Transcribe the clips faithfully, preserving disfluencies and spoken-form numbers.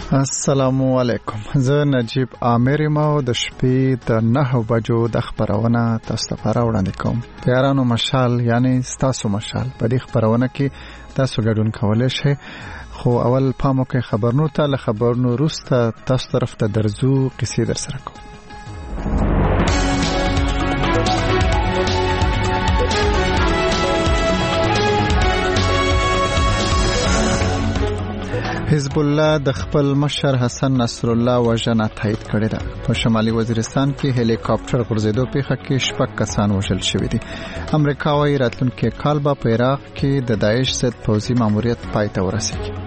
السلام علیکم. زه نجیب عامر ما د شپې د نه بجو د خبرونه تاسو ته راوړاندې کوم. پیارانو مشال یعنی تاسو مشال په دې خبرونه کې تاسو ګډون کولای شئ. خو اول پامو کې خبرونو ته له خبرونو وروسته تاسو طرف ته درځو قصې در سره کوم. حزب الله د خپل مشر حسن نصر الله وژنه تایید کړې ده. په شمالي وزیرستان کې هلیکاپټر غورځېدو پیښه کې شپږ کسان وژل شوي دي. امریکا وايي راتلونکي کال به په عراق کې د داعش ضد پوځي ماموریت پای ته ورسیږي.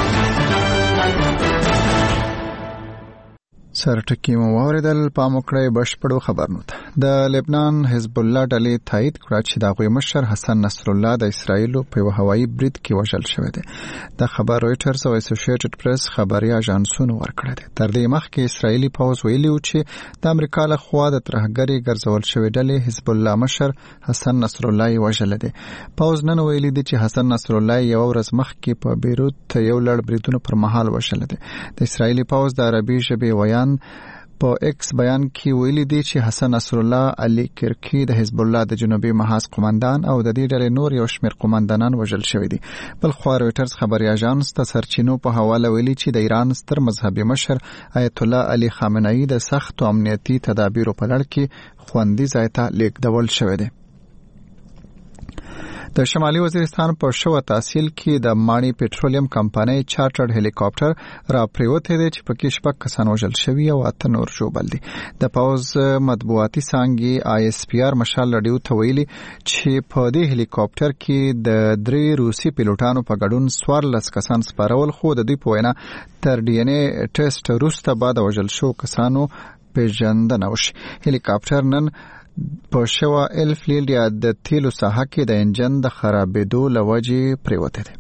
سرټکی مو واردل پاموکړې بشپړو خبرنو ته. د لبنان حزب الله ډلې تایید کړ چې د غوی مشر حسن نصر الله د اسرایل په یو هوایي برید کې وژل شوی دی. د خبر رويټرز او اسوسییټډ پریس خبري اژانسونو ورکړه دي. تر دې مخکې اسرایلی پوځ ویلي و چې د امریکا له خوا د ترهګری ګرځول شوی ډلې حزب الله مشر حسن نصر الله وژل دي. پوځ نن ویلي دي چې حسن نصر الله یو ورځ مخکې په بیروت یو لړ بریدونو پر مهال وژل دي. د اسرایلی پوځ د عربي ژبې ویان په ایکس بیان کې ویلي دي چې حسن نصر الله علي کرکی د حزب الله د جنوبي محاذ قومندان او د دې ډلې نور یو شمېر قومندانان وژل شوي دي. بل خو رويټرز خبري اژانس ته سرچینو په حواله ویلي چې د ایران ستر مذهبي مشر آیت الله علي خامنه‌ای د سخت امنیتي تدابیرو په لړ کې خوندي ځای ته لیږدول شوی دی. د شمالي وزیرستان په شو تحصیل کې د مانی پټرولیم کمپنۍ چارټرډ هلیکاپټر را پریوته دي چې پکې شپږ کسان وژل شوي او اته نور ژوبل دي. د پوز مطبوعاتي څانګې آی اس پی آر مشال لډیو ته ویلي چې په دې هلیکاپټر کې د درې روسي پیلوټانو په ګډون څوارلس کسان سپارول، خو د دوی په وینا تر ډي ان اے ټیسټ وروسته بعد وژل شو کسانو پیژندنه وشي. هلیکاپټر نن په شوا الفلیل یا د تیلو ساحه کې د انجن د خرابېدو لوجې پریوته دي.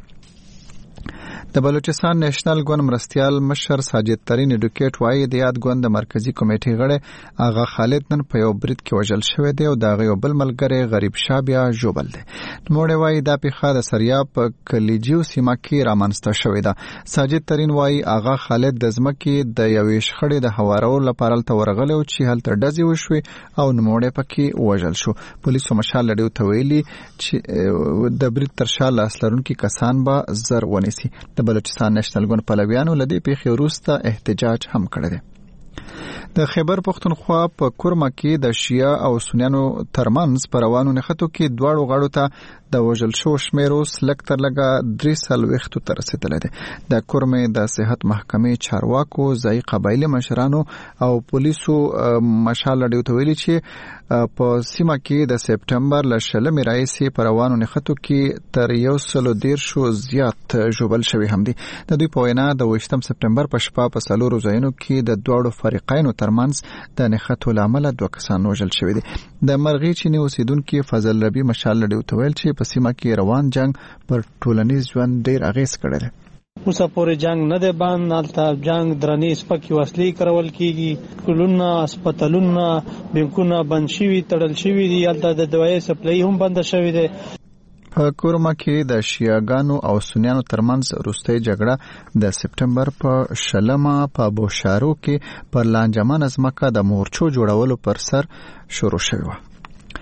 د بلوچستان نېشنل ګوند مرستيال مشر ساجد ترين اډوکیټ وايي د یاد ګوند د مرکزی کمیټې غړی آغا خالد نن په یو برید کې وژل شوی دی او د هغه بل ملګری غریب شاه بیا ژوبل دی. نوموړی وايي دا پیښه د سریاب په کلیجیو سیمه کې رامنځته شوې ده. ساجد ترين وايي آغا خالد د ځمکې د یوې شخړې د هوارولو لپاره تل ورغلی او چې هلته ډزې وشوې او نوموړی پکې وژل شو. پولیسو مشال لډیو ته ویلي چې د برید تر شا لاس لرونکي کسان به زر ونیسي. د بلوچستان نېشنل ګوند پلویانو لدې پیښې وروسته احتجاج هم کړی دی. د خیبر پختونخوا په کورمه کې د شیعه او سنیانو ترمنځ په روانو نښتو کې دواړو غاړو ته د وژل شو شمېر اوس لږ تر لږه درې څلوېښتو ته رسېدلی دی. د کورمې د صحت محکمې چارواکو، ځایي قبایلي مشرانو او پولیسو مشال لډیو ته ویلي چې په سیمه کې د سپټمبر له شلمې راهیسې په روانو نښتو کې تر یو سلو دېرشو زیات ژوبل شوي هم دي. د دوی په وینا د اوویشتم سپټمبر په شپه په څلورو ځایونو کې د دواړو فریقینو ترمنځ د نښتو له امله دوه کسان وژل شوي دي. د مرغی چینی اوسیدونکي فضل ربی مشال لډیو ته ویل چې په سیمه کې روان جنگ پر ټولنیز ژوند ډیر اغیز کړی دی. اوسه پورې جنگ نه دی بند، هلته جنگ درنې سپکې وسلې کارول کیږي، کلونه هسپتالونه بانکونه بند شوي تړل شوي دي، هلته د دوایي سپلای هم بند شوی دی. په کورما کې د شیعاګانو او سنیانو ترمنځ وروستۍ جګړه د سپټمبر په شلمه په بوشارو کې پر لانجمن ځمکه د مورچو جوړولو پر سر شروع شوې وه.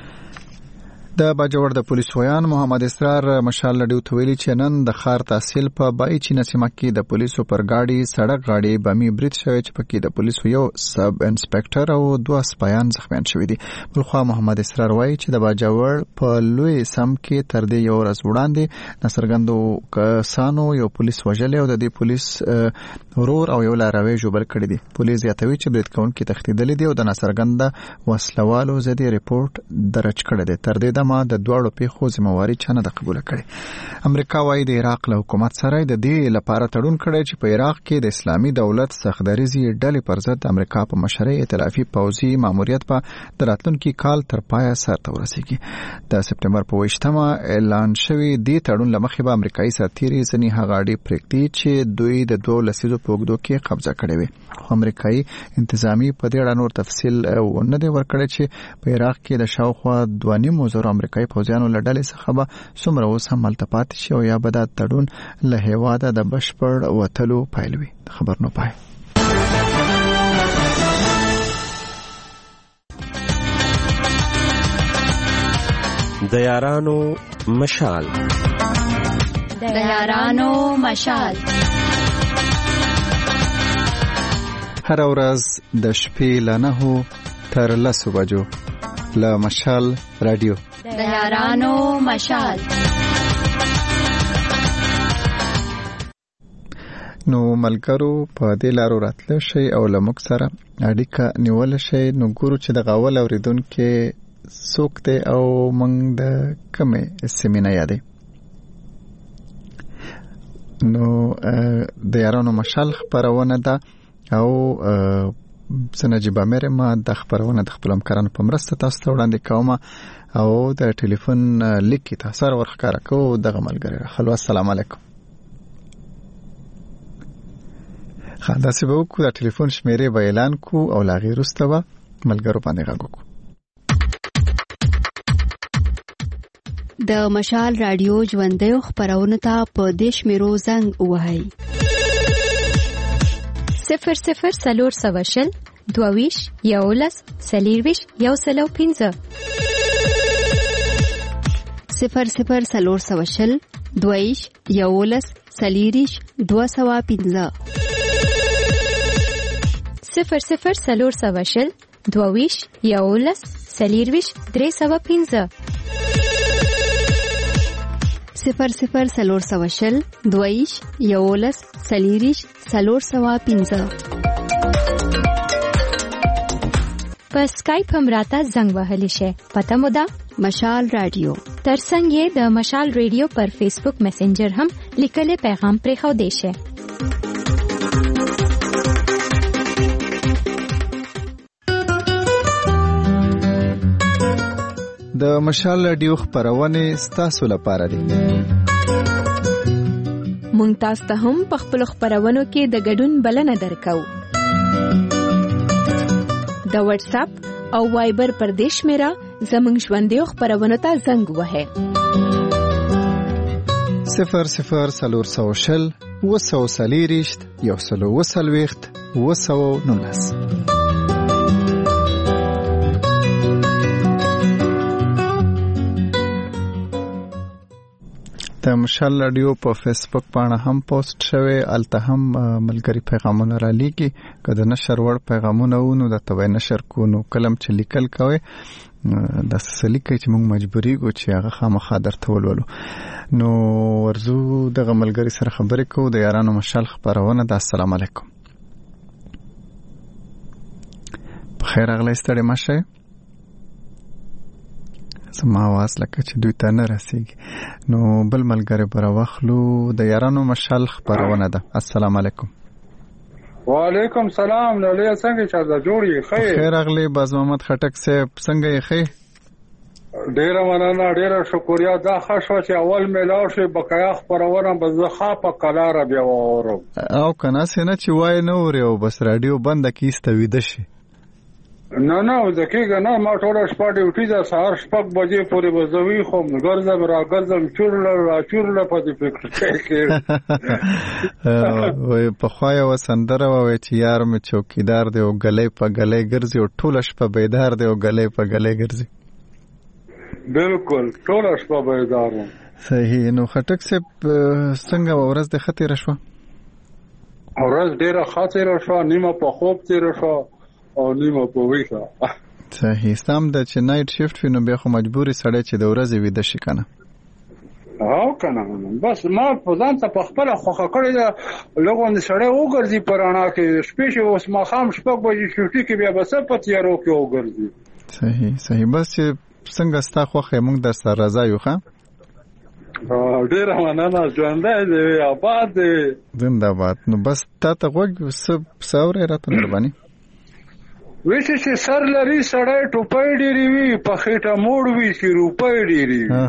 د باجوړ د پولیس ویان محمد اسرار مشال لډیو ته ویلي چې نن د ښار تحصیل په بای چینه سیمه کې د پولیسو پر ګاډي سړک غاړې بمي برید شوی چې پکې د پولیسو یو سب انسپکټر او دوه سپایان زخمیان شوي دي. بلخوا محمد اسرار وایي چې د باجوړ په لوی سم کې تر دې یو ورځ وړاندې ناڅرګندو کسانو یو پولیس وژلی او د دې پولیس ورور او یو لاروی ژوبل کړي دي. پولیس زیاتوي چې برید کوونکي تښتېدلي دي او د ناڅرګنده وسلوالو ضد ریپورټ درج کړی دی. تر دې ما د دوړو پیښو ذمہواری چانه د قبول کړي. امریکا وايي د عراق له حکومت سره د دې لپاره تړون کړی چې په عراق کې د اسلامي دولت سختدریزي ډلې پر ضد امریکا په مشرۍ ائتلافي پوځي ماموریت په د راتلونکي کال تر پایه سرته ورسیږي. د سپټمبر په اوویشتمه اعلان شوی دی تړون له مخې به امریکایي سرتیري ځینې هغه اډې پرېږدي چې دوی د دوه لسیزو په اوږدو کې قبضه کړې وي. خو امریکایي انتظامی په دې اړه نور تفصیل ونه دی ورکړی چې په عراق کې د شاوخوا دوه نیمو زرو امریکایي پوځیانو له ډلې څخه به څومره اوس هم هلته پاتې شي او یا به دا تړون له هېواده د بشپړ وتلو پیل وي. د خبر نو پای. د یارانو مشال د یارانو مشال هر ورځ د شپې له نهو تر لسو بجو له مشال رادیو د یارانو مشال. نو ملګرو په دې لارو راتلو شي او له موږ سره اړیکه نیول شي. نو ګورو چې د غاول اوریدونکو څوک دی او موږ د کومې سیمې نه یادې. نو د یارانو مشال خبرونه ده او سنجيبه مېره ما د خبرونه د خپل همکارانو په مرسته تاسو ته وړاندې کوم او د ټلیفون لیک تاسو ورخکاره کو دغه ملګری راخلو. السلام علیکم. خاطر سبا کو د ټلیفون شمیرې به اعلان کو او لا غیر واستوه ملګرو باندې غږ کو. د مشال رادیو ژوندۍ خبرونه ته په دیش میرو زنګ وهاي صفر صفر سلور سواشل دوویش یولس سلیرویش یو سلو پینزه صفر صفر سلور سواشل دوویش یولس سلیریش دو سوا پینزه صفر صفر سلور سواشل دوویش یولس سلیرویش درې سوا پینزه صفر صفر سلور سواشل دویش یولس سلیریش سلور سوا پینزه. په اسکایپ هم راته زنګ وهلی شي. پته مو ده مشال رادیو. ترڅنګ یې د مشال رادیو پر فیسبوک میسنجر هم لیکلي پیغام پرې خو دی شي. د مشال رادیو خبرونه ستاسو لپاره دي. مونږ تاسو ته هم په خپل خبرونو کې د ګډون بلنه درکو. د واتس اپ او وایبر پر دیش میرا زمونږ ژوندۍ خبرونه ته زنګ وهه صفر صفر سلور سوشل وسو سلیریشت یو سلو وسلويخت وسو نونس. د مشال رادیو په فیسبوک باندې هم پوسټ شوی. الته هم ملګری پیغامونه را لیکي. کله نشر ور پیغامونه ونو د توای نشر کو نو کلم چې لیکل کوي د سلیکې چې موږ مجبوري کو چې هغه خامخا درته ولولو. نو ورزو دغه ملګری سره خبرې کوو د یارانو مشال خبرونه. د السلام علیکم. بخیر اغلی ستړي ماشه. سما आवाज لکه چې دوی ته نه رسیږي. نو بل ملګری پر واخلو د یارانو مشال خبرونه ده. السلام علیکم. وعلیکم سلام. نو له څنګه چې دا جوړی خیر خیر اغلی باز محمد خټک صاحب څنګه یې خیر؟ ډیره مننه ډیره شکریا. دا خاصه چې اول ملاو شي بقایا خبرونه بزخه په کلاره بیا وورو او کنه سینه چې وای نه وره او بس رادیو بند کیسته ویده شي. نه نه ځکه نه ما ټول شپه ډیوټي ده سهار شپږ بجې پورې بزوي خو ګرځم را ګرځم چورل را چورل په دې فکر کې وای په خوای وسندره وای چې یار مې چوکیدار دی او غلې په غلې ګرځي او ټول شپه بیدار دی او غلې په غلې ګرځي. بالکل ټول شپه بیدار. صحیح. نو خټک صاحب څنګه ورځ د خطر شو؟ ورځ ډیره خاطر شو. نیمه په خوب تیر شو او نیمه په ویښه. صحیح. سم د چې نایټ شیفټ وینو بیا خو مجبوري سړی چې د ورځې ویده شي کنه. او کنه بس ما په ځان ته په خپل خوخه کړی دا لوګون سړی وګرځي پرانا کې شپې شو اوس ما خام شپږ بجې شوټي کې بیا بس په تیارو کې وګرځي. صحیح صحیح. بس څنګه ستا خوخه موږ در سره راځو یو ښه. ډیر مننه. ژوندۍ دی آباد دی زنده باد. نو بس تا ته وګ سب ساوره راته مهرباني. ویسه چې سر لري سړی ټوپۍ ډېری وي په خېټه موړ وي چې روپۍ ډېری وي.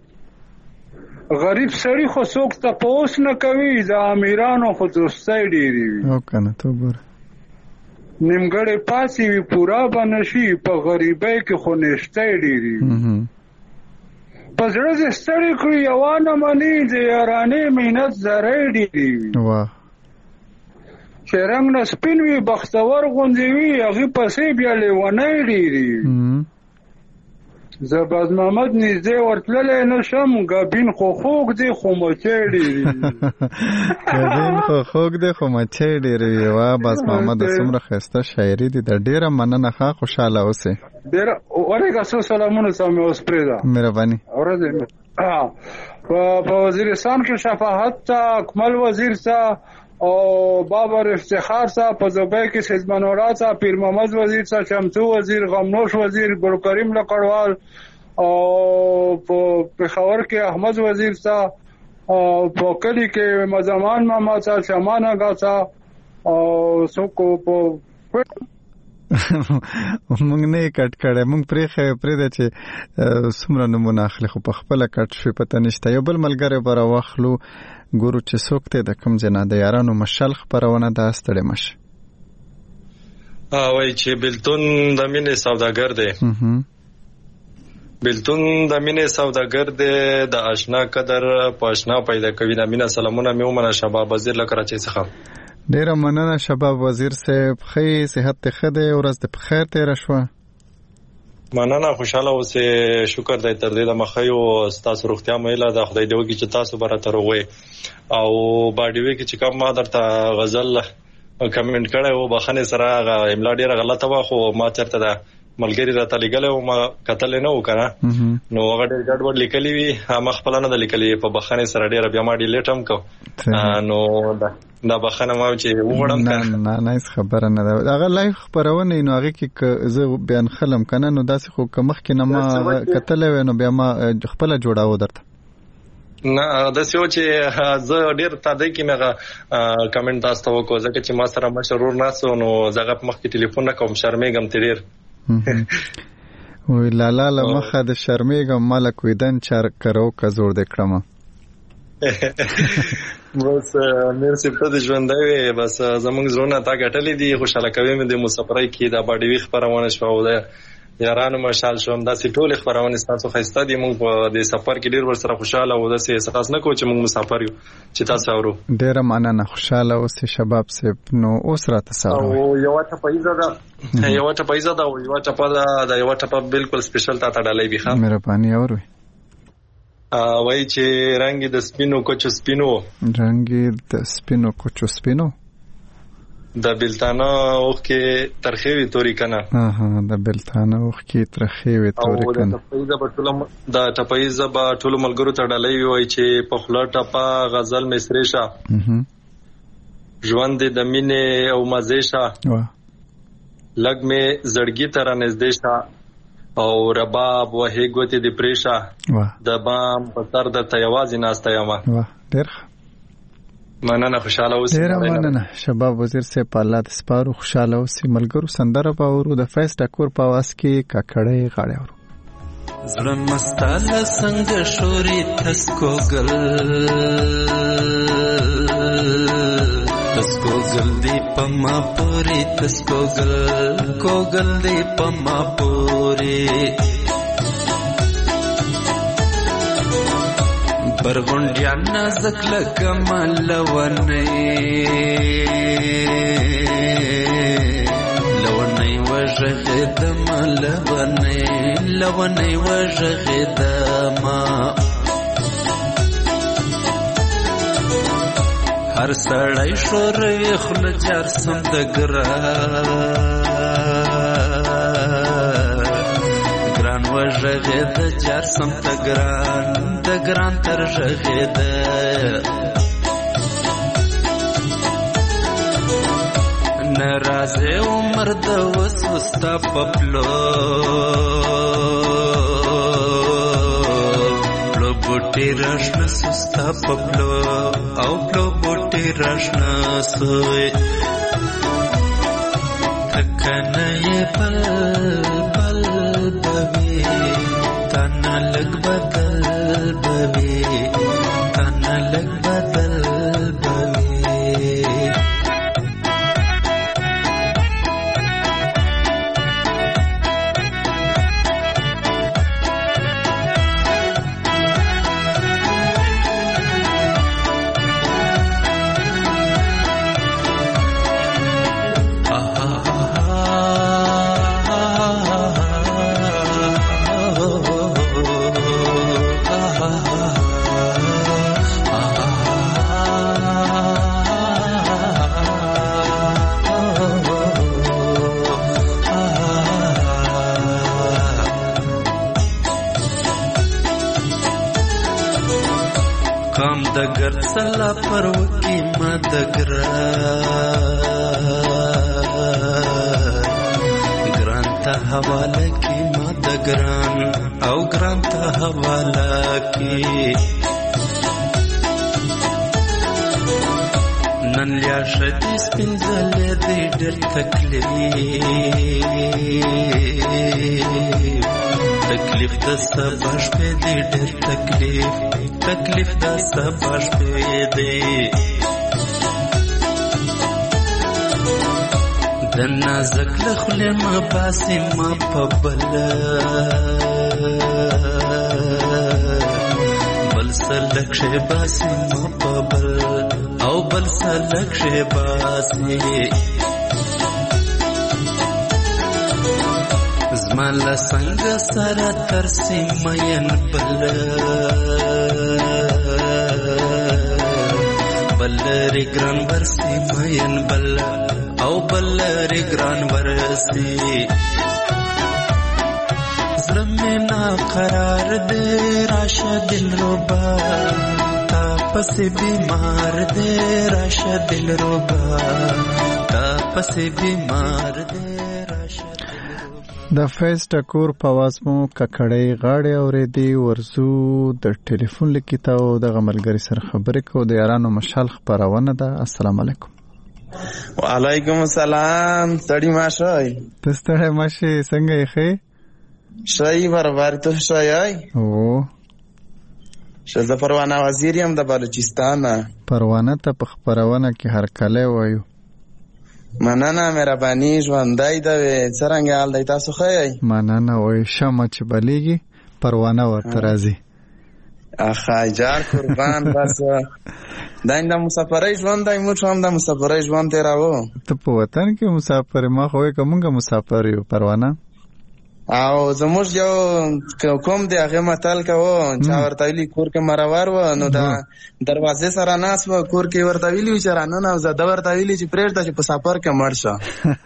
غریب سړی خو څوک تپوس نه کوي د امیرانو خو دوستۍ ډېری وي. او کنه تو ګوره نیمګړی پاسې وي پورا به نشي په غریبۍ کې خو نشتۍ ډېری وي. پزړه دې ستړي کړي یوانه مني د یارانې مینت زری ډېرې وي واه چې رنګ نه سپین وي بختور غوندې وي هغې پسې بیا لیونۍ ډېرې وي زه باز محمد نږدې ورتللی نه شم ګابین خو خوږ دی خو مچۍ ډېرې وي ګابین خو خوږ دی خو مچۍ ډېرې وي واه باز محمد څومره ښایسته شاعري دي د ډېره مننه ښه خوشحاله اوسئ ډېره ورېږه څو سلامونه ته مې اوس پرېږده مهرباني ورځې په وزیرستان کې شفاعت ته اکمل وزیر ته او بابر افتخار صاحب په زوبۍ کې سیدمنورا صاحب پیر محمد وزیر صاحب شمسو وزیر غمنوش وزیر ګل کریم لکړوال او په پېښور کې احمد وزیر صاحب او په کلي کې مزمان محمد صاحب شمان اغا صاحب او څوک په مونږ نه کټ کړه مونږ پرې خې پرې د چې څومره نمونه اخلي خو په خپل کټ شوی پته نشته یو بل ملګری بر واخلو ګورو چې څوک ته د کوم جنا د یارانو مشال خبرونه دا ستړي مش وای چې بلتون د مینې سوداګر دی بلتون د مینې سوداګر دی د آشنا قدر په آشنا پیدا کوي د مینه سلامونه مې ومنه شباب وزیر له کراچۍ څخه ډیره مننه شباب وزیر صاحب خې صحت ته خده ورځ د بخیر تیر شوه مننه خوشاله اوسه شکر دای تر دې د مخیو تاسو روغتیا مېله د خدای دی وکي چې تاسو برته روغوي او باډي وی کې چې کوم ما درته غزل کمنټ کړه او بخنه سره املا ډیره غلطه وا خو ما چرته دا ملګری راته لګل او ما قتل نه وکړه نو هغه ډېر ګډوډ لیکلی وی ما خپل نه د لیکلی په بخنه سره ډیره بیا ما ډیلیټ هم کو نو دا دا بخنه ما چې وړم نه نه نه خبره نه ده هغه لایف خبرونه نو هغه کې زه بیان خلم کنه نو داسې خو کمخ کې نه ما قتل نو بیا ما خپل جوړاو درته نه د سیو چې زه ډیر تادای کې مګه کمنټ تاسو وکړ ځکه چې ما سره مشرور ناسو نو زغه په مخ کې ټلیفون کوم شرمېږم تیر وی لالا لمخه د شرمېږم مالک ویدن چار کرو کا زور د کړم بس مرسی په دې ژوندوي بس زمونږ زړه تا غټلې دي خوشاله کوي مې د مسافرۍ کې دا باډي وی خبرونه شو ده یارانو مشال شوم دا سي ټول خبرونه تاسو خسته دي موږ په دې سفر کې ډیر ور سره خوشاله و د سي احساس نه کوم چې موږ مسافر یو چې تاسو اورو ډیر مننه خوشاله اوسې شباب سپ نو اوس را تاسو او یو ته پیسې دا یو ته پیسې دا یو ته په دا یو ته په بالکل سپیشل تا ډالۍ بي خام مهرباني اورو وای چې رنگ د سپینو کوچو سپینو رنگ د سپینو کوچو سپینو د بلتانه اوخ کې ترخې وي توري کنه ها د بلتانه اوخ کې ترخې وي توري کنه دا ټپایز به ټول ملګرو ته ډالۍ وي چې په خلا ټپا غزل مصری شه ژوند د مینې او مزه شه لګ مې زړګي تر نږدې شه او رباب وهي ګوتې د پریشه د بام په تر د تیوازي ناسته یما واه ډېر مننه خوشاله اوسئ ډېر مننه شباب وزیر صاحب په الله د سپارو خوشاله اوسئ ملګرو سندره باورو د فیس ټکور په واس کې ککړې غاړې ورو زړه مستاله څنګه شوري تسکو گل تسکو گل دی پما پوری تسکو گل کو گل دی پما پوری برغونډیا نازک لکه ملونې لونې وژغې د ملونې لونې وژغې د ما هر سړی شورې خل جار سم د ګران وژغې د جار سم د ګران د ګران تر ژغې د ناراضه عمر د وسوستا پپلو پلو بوټي راشنا سستا پپلو او پلو بوټي راشنا سوي تکنه پل پل بوي تانا لګ بدل بوي تانا لګ بدل بوي مقام د ګرځلا پر وکی ما د ګران ګران ته حواله کی ما د ګران او ګران ته حواله کی نن لیا شدی سپینځلې دې ډېر تکلیف تکلیف د سبا شپې دې ډېر تکلیف تکلیف د سبا شپې دې د نازک لخلې ما باسي ما په بل بل سلک شي باسي ما په بل او بل سلک شي باسي زمان لسنگ سارا ترسی مین بل بل ری گران برسی مین بل او بل ری گران برسی زرمی نا قرار دے راشا دل روبا تا پس بیمار دے راشا دل روبا تا پس بیمار دے راشا د فیض ټکور په आवाज مو ککړې غاړې اورېدې ورزو د ټلیفون لیکیته او د غملګری سره خبرې کو د یارانو مشال خبرونه ده. السلام علیکم. وعلیکم السلام. سړی ماشای تستړی ماشي څنګه یې خې شای برابر ته شای او شزه پروانه وزیر یم د بلوچستان. پروانه ته په خبرونه کې هر کله وایو مننه مهرباني ژوندۍ ده څرنګه حال دی تاسو ښه یئ؟ مننه وای شمه چې بلیږي پروانه ورته راځي. اخا جار قربان بس دا د مسافرۍ ژوند دی موږ هم د مسافرۍ ژوند تېراوو. ته په وطن کې مسافر ما خو که مونږ مسافر یو پروانه او زموږ یو کوم دی هغه متل کوو چا ورته ویلي کور کې مرور و نو دا دروازې سره ناست و کور کې ورته ویلي و چې راننه او زه ده ورته ویلي چې پرېږده چې په سفر کې مړ شه.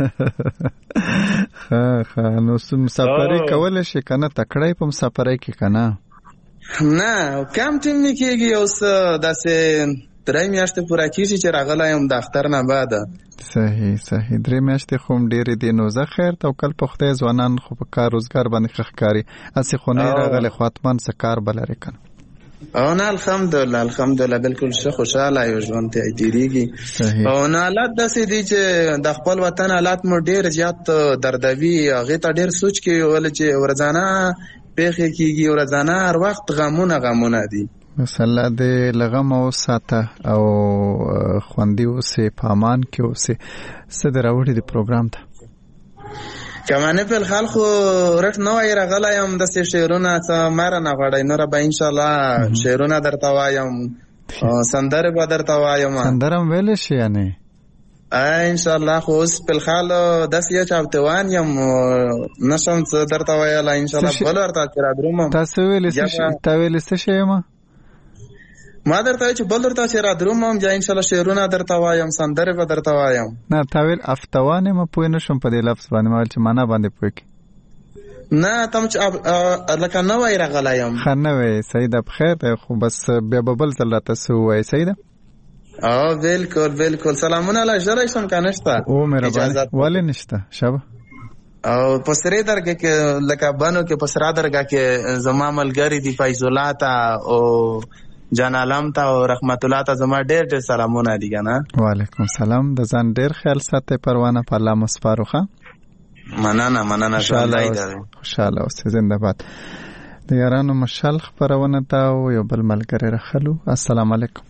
ښه ښه نو مسافرۍ کولی شي که نه تکړی په مسافرۍ کې که نه نه کم ټیم نه کېږي اوس داسې درې میاشتې پوره کېږي چې راغلی یم د اختر نه بعده. صحیح صحیح درې میاشتې خو هم ډېرې دي نو زه خیر توکل په خدای ځوانان خو په کار روزګار باندې ښه ښکاري هسې خو نه راغلی خو حتما څه کار به لرې که نه. او نه الحمدلله الحمدلله بالکل ښه خوشحاله یو ژوند ته تېرېږي. او نه حالات داسې دي چې د خپل وطن حالات مو ډېر زیات دردوي هغې ته ډېر سوچ کوي ولې چې ورځانه پېښې کېږي ورځانه هر وخت غمونه غمونه دي. مثلا د لغم او ساته او خوندي اوسې په امان کې اوسې څه د راوړي د پروګرام ته کمانه په حال خو رټ نو یې راغلی یم داسې شعرونه څه ماره نه غواړئ نوره به انشاءالله شعرونه درته وایم سندرې به درته وایم. سندره هم ویلی شي یعنې انشاءالله خو اوس په حال داسې یو چاپتوان یم نشم څه درته ویلی انشاءالله بل ورته چې رادرومم. تاسو ویلې تا ویلې څه شی یم ما درته چې بل درته چې رادرومم یا انشاءالله شعرونه درته وایم سندرې به درته وایم. نه تا ویل افتوان یم پوه نه شم په دې لفظ باندې ما ویل چې معنا باندې پوه کړي. نه تم چې لکه نوی راغلی یم. ښه نوی صحیح ده بخیر دی خو بس بیا به بل ځل راته څه ووایي صحیح ده. او بالکل بالکل سلامونه له ژړی شم که نشته او مهرباني ولې نشته شبه او په سرې درګه کې لکه بنو کې په سره درګه کې زما ملګري دي فیض الله ته او جان عالم ته او رحمت الله ته زما ډېر ډېر سلامونه دي که نه. وعلیکم سلام د ځان ډېر خیال ساتئ پروانه په الله مو سپارو ښه. مننه مننه ژوندی ده خوشحاله اوسئ زنده باد. د یارانو مشال خپرونه ته او یو بل ملګری راخلو. السلام علیکم.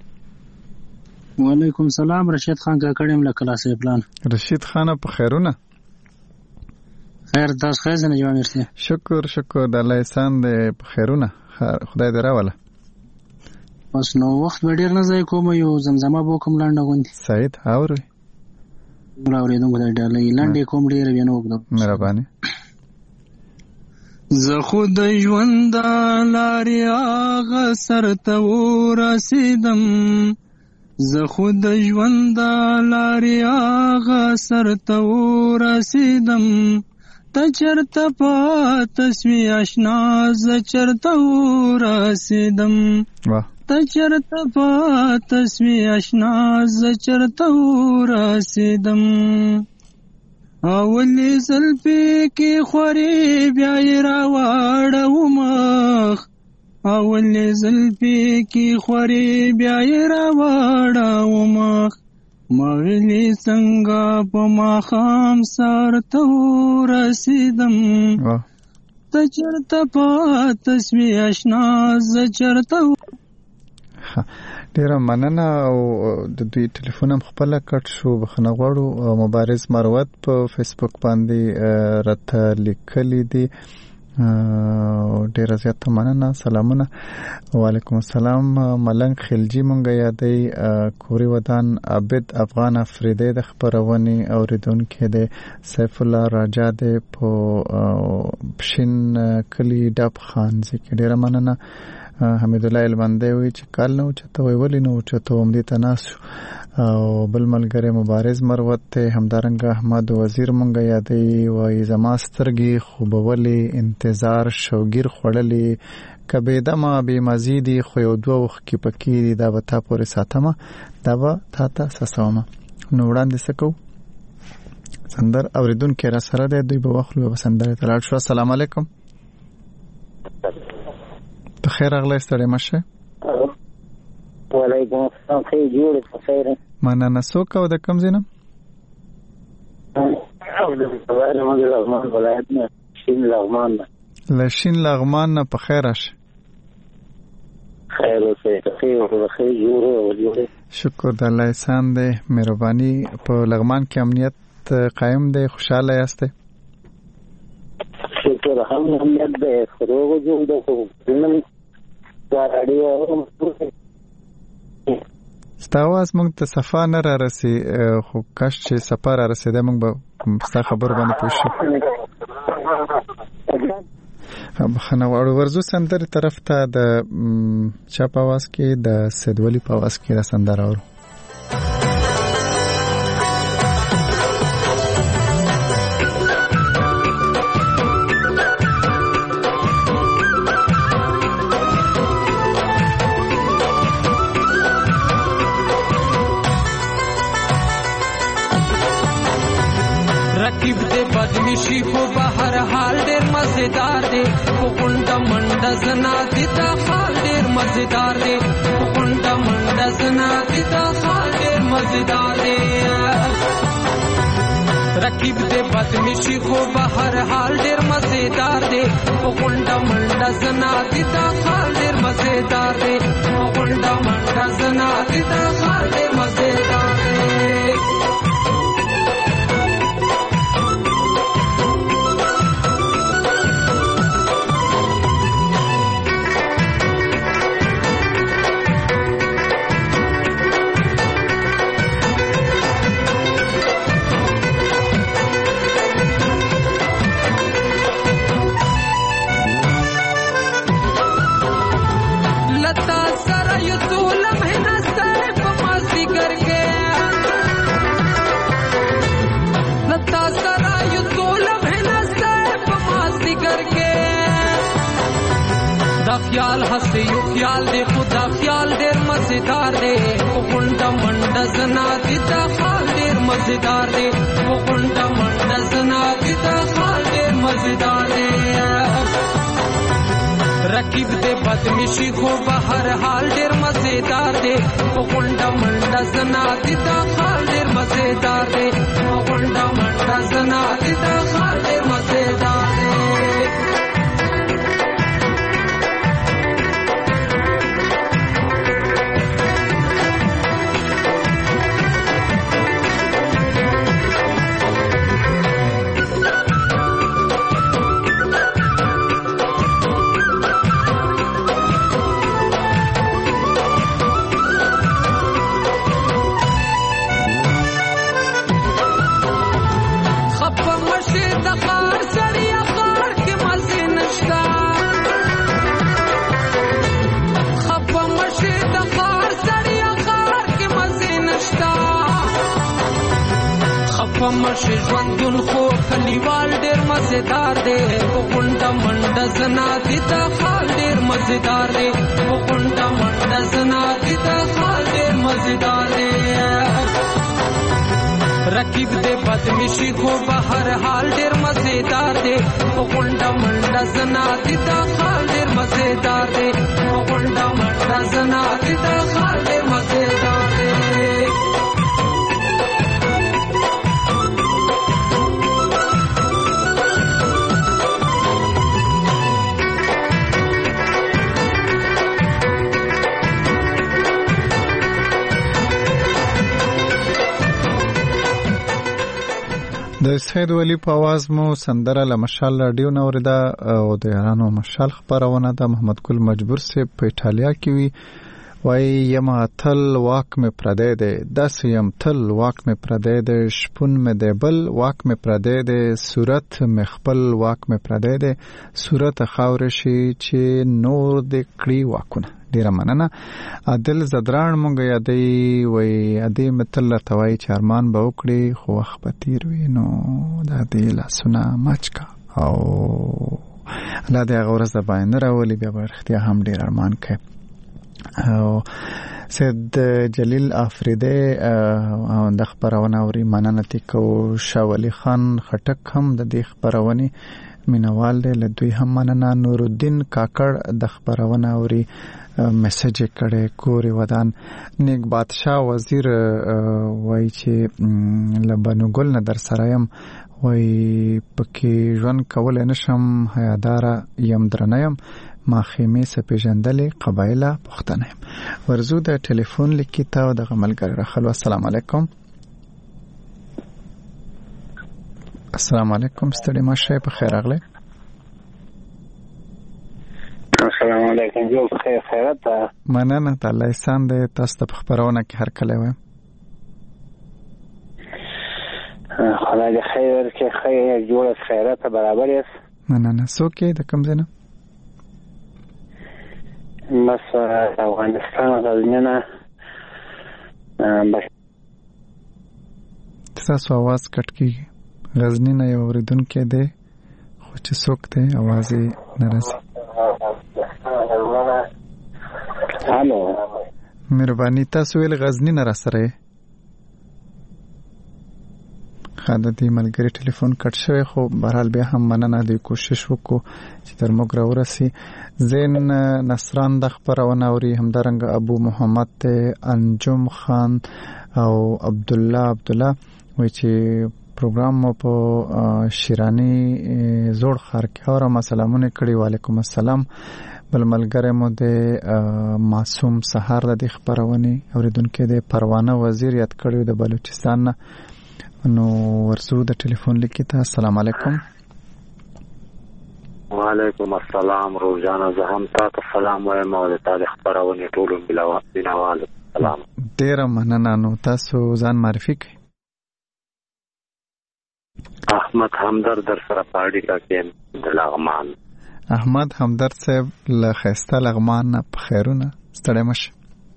وعلیکم سلام رشید خان کاکړ یم له کلاسې پلان. رشید خان په خیرونه خیر تاسو ښه یاست جواب مرسي شکر شکر د الله احسان دی په خیرونه خدای دې راوله. بس نو وخت به ډېر نه ځای کوم یو زمزمه به وکړم لنډه غوندې. سعید اورئ اورېدونکو ته ډالۍ لنډې کوم ډېره بیا نه اوږده مهرباني. زه خو د ژوند لارې هغه سر ته ورسېدم زه خو د ژوند لارې هغه سر ته ورسېدم ته چېرته پاته سوې اشنا زه چېرته ورسېدم ته چرته پاتس وی اشنا ز چرته ورسیدم اولی زلفی کی خوری بیا یې راواړو مخ اولی زلفی کی خوری بیا یې راواړو مخ مغلی څنګه په ماښام سهار ته ورسیدم ته چرته پاتس وی اشنا زه چرته. ډیره مننه او د دوی ټلیفون هم خپله کټ شو بخښنه غواړو. مبارز مروت په فیسبوک باندې راته لیکلي دي ډیره زیاته مننه سلامونه. وعلیکم السلام. ملنګ خلجی مونږ یادی کوري ودان عبد افغان افریدی د خبرونې اوریدونکو د سیف الله راجا د په پښین کلی ډب خان ځکه ډیره مننه. حمید الله البندی وی چې کال نو چته وی ولی نو چته هم دې تناس او بل ملګری مبارز مروت ته همدارنګ احمد وزیر مونږ یادې وای زما سترګي خوبولي انتظار شوګیر خړلې کبه دما به مزيدي خو یو دوه وخت کې پکې دا وتا پورې ساتمه دا و تا ته سسومه نو وړاندې سکو سندر اوریدونکو را سره د دوی په وخت له سندر تلاړ شو. السلام علیکم. په خیر اغله ستړي مشه. وعلیکم السلام. خیر جوړ په خیر. مننه. څوک او د کوم ځای نه؟ او د لغمان ولایت نه شین لغمان نه. لشین لغمان نه په خیر راشه. خیر اوسه. خیر او خیر جوړ او جوړ. شکر د الله احسان دی مهرباني. په لغمان کې امنیت قائم دی خوشاله یاست؟ شکر هم امنیت دی خروغ جوړ دی نن دا اړیو ستاواز مونږ ته صفا نه را رسي خو کاش چې سفر را رسیده مونږ به ستا خبر باندې پوښي. خنه وړو ورزو سندر طرف ته د چا په واس کې د سیدولی په واس کې را سندر اورو. رقیب دے بدمشی په بهر حال ډیر مزیدار دی په کونډه منډه زنا دي دا حال ډیر مزیدار دی په کونډه منډه زنا دي دا حال ډیر مزیدار دی. رقیب دے بدمشی په بهر حال ډیر مزیدار دی په کونډه منډه زنا دي دا حال ډیر مزیدار دی په کونډه منډه زنا دي دا حال ډیر مزیدار دی. خیال هسته یو خیال دے خدا خیال دیر مزیدار دے کونډه منډه زنا دي دا حال ډیر مزیدار دے کونډه منډه زنا دي دا حال ډیر مزیدار دے. رقیب دے بدمشی خو بهر حال ډیر مزیدار دے کونډه منډه زنا دي دا حال ډیر مزیدار دے کونډه منډه زنا دي دا حال ډیر مزیدار دے. مرشي ژوندون خو کلیوال ډیر مزیدار دی کونډه منډه زنا دي دا حال ډیر مزیدار دی غونډه منډه زنا دي د حال ډېر مزیدار دی رقیب دې بدمشي خو به هر حال ډېر مزیدار دی غونډه منډه زنا دي د حال ډېر مزیدار دی غونډه منډه زنا دي د حال ډېر مزیدار دی د سید ولی په आवाज مو سندره له مشال رادیو نو ورده او د یارانو مشال خبرونه د محمد ګل مجبور سے په ایتالیا کې وی وای یما تل واک می پردې ده داس یم تل واک می پردې ده شپون می دبل واک می پردې ده صورت مخبل واک می پردې ده صورت خاورشي چې نور د کړي واکونه ډیر مننه عادل زدران مونږ یادې وای ادي متل توای چارمان به وکړي خو وخت به تیر وي نو د دې لاسونه مچکا او الله دې هغه ورځ باندې راولي بیا به اختیار هم ډیر ارمان کوي او سید جلیل افریدی او د خبرونه اوري مننه تکو شاولی خان خټک هم د دې خبرونه مینوال دی له دوی هم مننه نور الدین کاکړ د خبرونه اوري میسج کړي کوري ودان نیک بادشاہ وزیر وای چې لبنو ګل نه در سره يم وای پکې ژوند کول نشم حیادار یم درنیم ما خیمه سپیجندلې قبایله پښتنه ورزو د ټلیفون لیکي تا د غملګر راخلو السلام علیکم السلام علیکم ستړي ماشه په خیر اغله السلام علیکم جو خیر خیرت مننه تعالی احسان دې تاسو په خبرونه کې هر کله وای خدای دې خیر کې خیر جوړ خیرت برابر است مننه سوکې د کوم ځنه بس افغانستان غزنینا بس تاسو आवाज کټ کیږي غزنینا یو اوریدونکو دی خو چې څوک دی आवाज یې ناراضي هالو مهرباني تاسو ویل غزنی نه را سره خدای ملګری ټلیفون کټ شوی خو بهرحال بیا هم مننه دی کوشش وکړو چې تر موږ راورسي زین نصران د خبرونه اوري همدارنګ ابو محمد انجم خان او عبد الله عبد الله وای چې پروګرام په شیرانی زوړ خار کې اورم سلامونه کړي وعلیکم السلام بل ملګری مو د معصوم سحر د خبرونه اوریدونکو د پروانه وزیر یاد کړیو د بلوچستان نو ورسو د ټلیفون لیکي ته السلام علیکم وعلیکم السلام روزانه زه هم تاسو سلام وایم او د تاریخ خبرونه ټول بلوال سلام ډیر مننه نو تاسو ځان معرفي کړئ احمد همدرد در سره پاړی کا کې د لغمان احمد همدرد صاحب له خسته لغمان په خیرونه ستړی مشه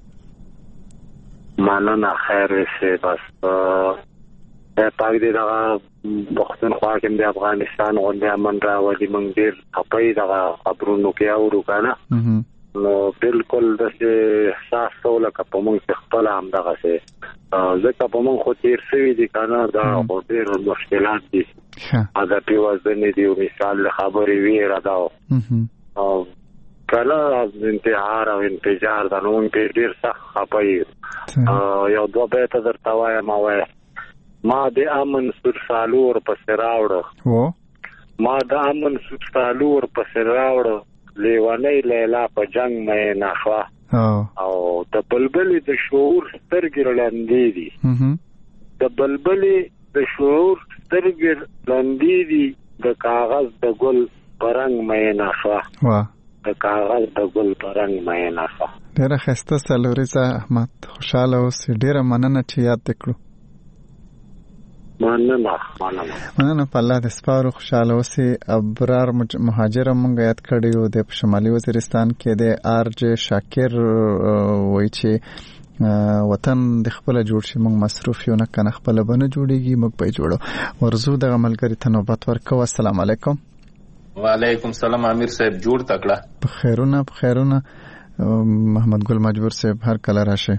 مننه خیر شه بس پاک دی دا پښتونخوا کې د افغانستان غونډه من را ودی مونږ ډیر خپای دا خبرونو کې اورو کنه نو بالکل د احساس ټول کا په مونږ خپل هم دغه څه ځکه په مونږ خو تیر شوی دي کنه دا ډیر مشکلات دي دا پیوځنه دی مثال خبرې ویرا دا او کله انتحار او انفجار دا نو ډیر سخت خپای یو دوه به ته درته وایم او ما د امن سر سالور پس راوړو و ما د امن سر سالور پس راوړو لیوانې لیلا په جنگ مې نخوا او د بلبلې د شعور سترګې لاندې دي د بلبلې د شعور سترګې لاندې دي د کاغذ د ګل پرنګ مې نخوا وا د کاغذ د ګل پرنګ مې نخوا ډېر خسته سلوريزه احمد خوشاله اوس ډېر مننه چې یاد تکړو مننه مننه مننه په الله د سپارو خوشاله اوسې ابرار مهاجر مونږ یاد کړیو د شمالي وزیرستان کې د ارج شاکر وای چې وطن د خپل جوړ شي مونږ مصروف یو نه کنه خپل بنه جوړیږي مونږ په جوړو ورزو د عملګری ته نوبت ورکو السلام علیکم وعلیکم السلام امیر صاحب جوړ تکړه په خیرونه په خیرونه محمد ګل مجبور صاحب هر کله راشه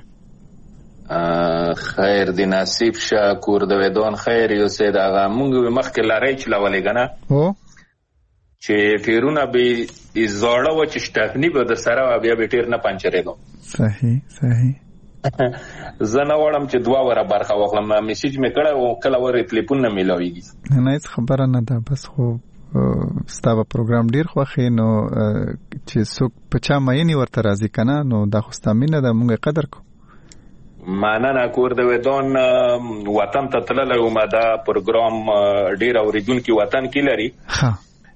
خیر دی نصیب شه کور د ودون خیر یو سه دا مونږ مخکې لارې چلولې کنه او چې پیرونه به زړه و چې شټفنی به د سره بیا به ټیر نه پنچرېدو صحیح صحیح زه نه وړم چې دوا وره برخه واخلم میسج مې کړه او کله ور ټلیفون نه ملاويږي نه هیڅ خبره نه ده بس خو ستاسو پروګرام ډیر خوښي نو چې څوک په چا مې نه ورته راځي کنه نو دا خو ستامینه ده مونږه قدر کو مننه کور د ودون وطن ته تللی وم دا پروګرام ډیر اوریدونکي وطن کې لري ها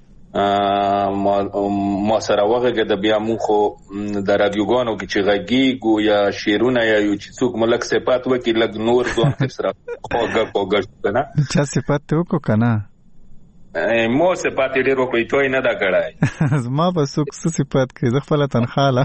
ما سره وغږه د بیا مو خو د رادیوګانو کې چې غږیږو یا شیرونه یا یو چې څوک ملک صفات وکي لګ نور ځون سره خوګه خوګه کنه چا صفات ته کو کنه مو صفات ډیر وکړي توي نه دا کړای زما په څوک څه صفات کې زه خپل تنخاله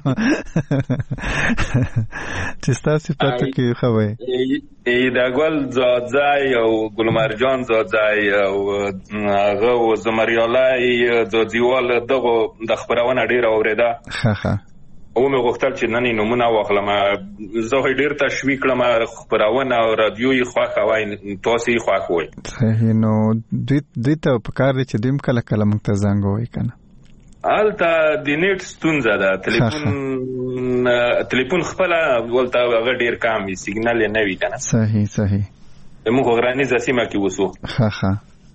چې تاسو صفات کې خوي ای دا ګل زادزای او ګلمرجان زادزای او هغه او زمریالای د دیوال دغه د خبرونه ډیر اوریدا ها ها او مې غوښتل چې نن نمونه واخلم زه ډیر تشویق کړم خبرونه او رادیوي خواخه وای تاسو یې خواخ وای صحیح نو دوی دوی ته په کار دي چې دیم کله کله موږ ته زنګ وای کنه الته د نیټ ستونزه ده ټلیفون ټلیفون خپل ولته هغه ډیر کم وي سیګنال نه وي کنه صحیح صحیح موږ غراني زسیمه کې وسو ها ها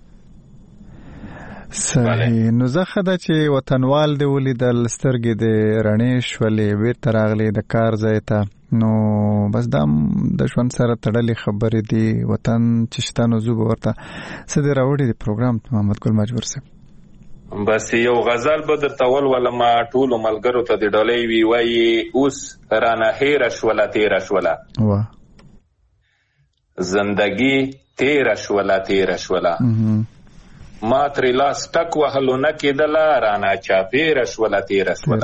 صحیح نو زخه دا چې وطنوال دی ولیدل سترګې د رڼې شولې بیرته راغلي د کار ځای ته نو بس دا د ژوند سره تړلې خبرې دي وطن چې شته نو زه به ورته څه دې راوړي د پروګرام محمد ګل مجبور صاحب بس یو غزل به درته ولولم ټولو ملګرو ته د ډالۍ وي وایي اوس رانه هېره شوله تېره شوله واه زندګي تېره شوله تېره شوله ما ترې لاس ټک وهلو نه کېدله رانه چاپېره شوله تېره شوله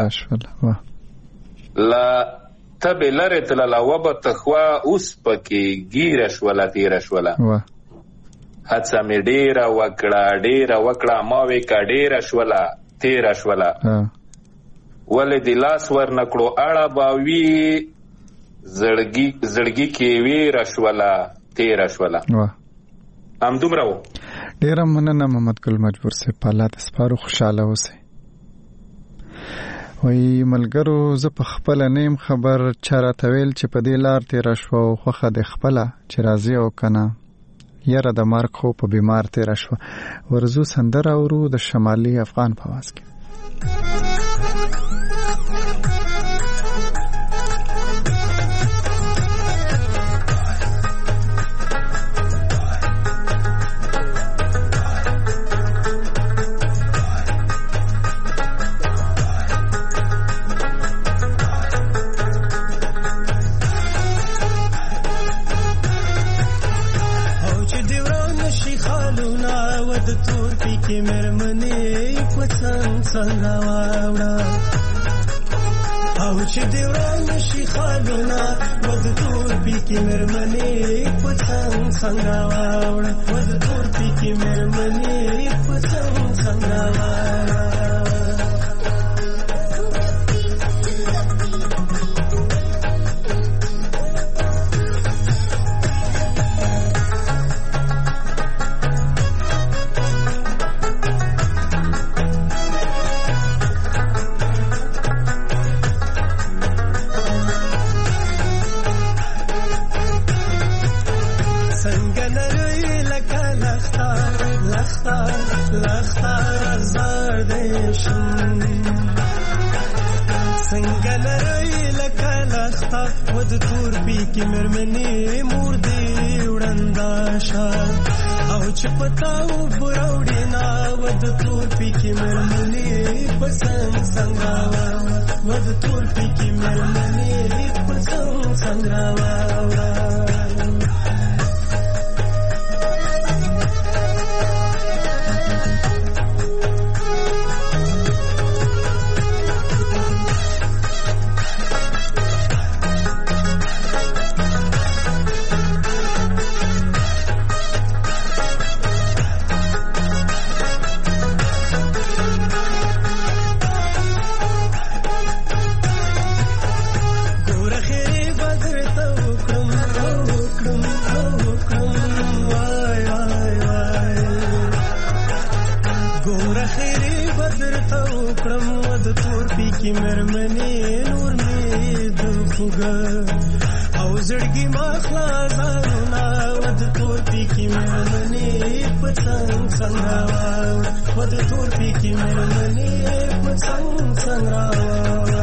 له تبې لرې تلله وبه تخوا اوس پکې ګیره شوله تېره شوله هڅه مې ډېره وکړه ډېره وکړه ما وې که ډېره شوله تېره شوله ولې د لاس ور نه کړو اړه به وي زړګي کې ویره شوله تېره شوله همدومره و ډیره مننه محمد ګل مجبور صاحب په الله د سپارو خوشاله اوسئ وای ملګرو زه په خپل نیم خبر چا راته ویل چې په دې لار تېره شوه او خوښه د خپله چې راځي او کنه یاره د مرګ خو په بیمار تېره شوه ورزو سندره اورو د شمالي افغان په آواز کې او چې دی وران شي خالونه ود تور پی کې مرمنې پڅنګ څنګه واوړه ود تور پی کې مرمنې پڅنګ څنګه واوړه پتاو براوډي نا ود تور پی کی مرمنی پسنګ څنګه ود تور پی کی مرمنی پسنګ څنګه کی مرمنې نور می د خوګ او زړګي ما خلاصونه ود تور پی کی مرمنې پڅنګ څنګه ود تور پی کی مرمنې پڅنګ څنګه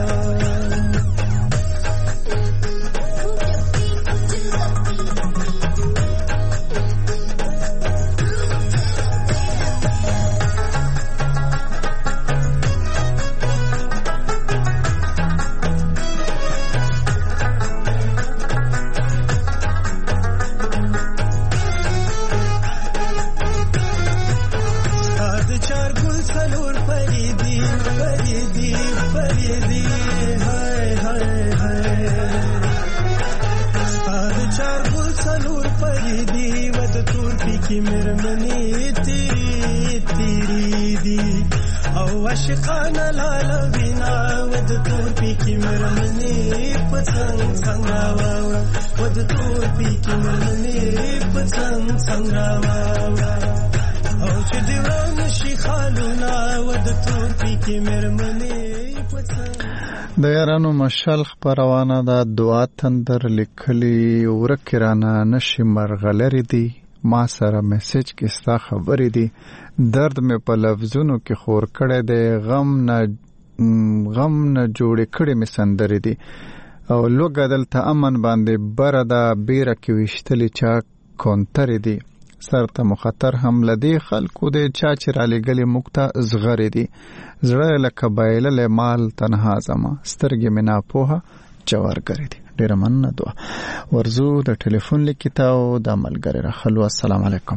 की مرمنی تیری تیری دی او عاشقانه لاله وینا ود تور پی کی مرمنی پڅنګ څنګه ود تور پی کی مرمنی پڅنګ څنګه او چې دی وران شي خالونه ود تور پی کی مرمنی پڅنګ د یارانو مشال خبرونه د دعا تندر لیکلي ورکرانه نشي مرغلری دی ما سره میسج کې ستا خبرې دي درد مې په لفظونو کې خور کړی دی غم نه غم نه جوړې کړې مې سندرې دي او لوږه دلته امن باندې بره ده بیره کې ویشتلې چا کونترې دي سر ته مخاطر هم لدی خلکو دی چا چې رالیږلې موږ ته زغرې دي زړه لکه بایللی مال تنها زما سترګې مې ناپوهه جوارګرې دي ډیره مننه دعا ورزو د ټلیفون لیکتاو د ملګری راخلو السلام علیکم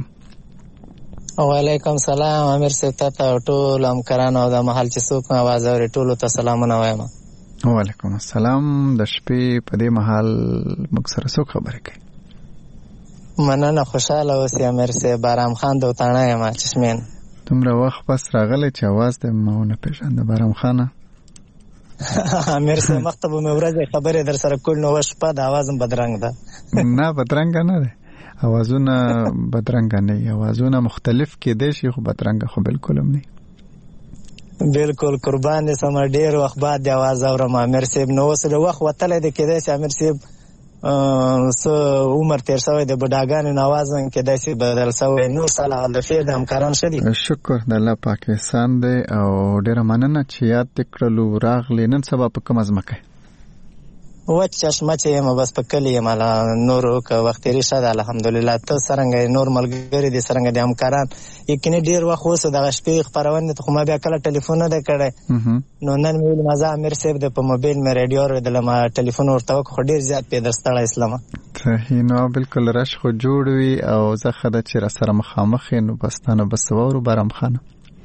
وعلیکم سلام امیر صاحب ته ټول همکارانو د محل چې څوک आवाज اوري ټول ته سلامونه وایم وعلیکم السلام د شپې په دې محل موږ سره څوک خبرې کوي مننه خوشاله اوسې امیر صاحب بارام خان د وطنه یم چشمین تمره وخت بس راغلی چې आवाज دې مونه پېژاند بارام خانه امیر صاحب مکتب مې ورځې خبرې در سره کول نو شپه د आवाज بدرنګ ده نه بدرنګ نه ده اوازونه بدرنګ نه اوازونه مختلف کې دي شي خو بدرنګ خو بالکل هم نه بالکل قربان دې سم ډیر وخت بعد د आवाज اورم امیر صاحب نو وسله وخت وتل دي کې دې امیر صاحب سو عمر تیر شوی د بډاګانو نوازن کې داسې بدل شوی نو سلام د فیر د همکاران شدي شکر د الله پاک احسان دی او ډیره مننه چې یاد تکړلو راغلی نن سبا په کوم ځمکه و چشمه چې ما بس په کلی مالا نور که وخت ریشه ده الحمدلله ته سرنګ نور ملګری دي سرنګ د همکاران یقیني ډیر وخت اوسه د شپې خبرونه ته خو ما بیا کله ټلیفون نه کړی نو نن ویل مزه امیر صاحب د په موبایل مې رادیو ورته ما ټلیفون ورته خو ډیر زیات په درستړی اسلام ته نو بالکل راش خو جوړ وي او زه خدای چې را سره مخامخ نو بستانه بس ورو بارم خانه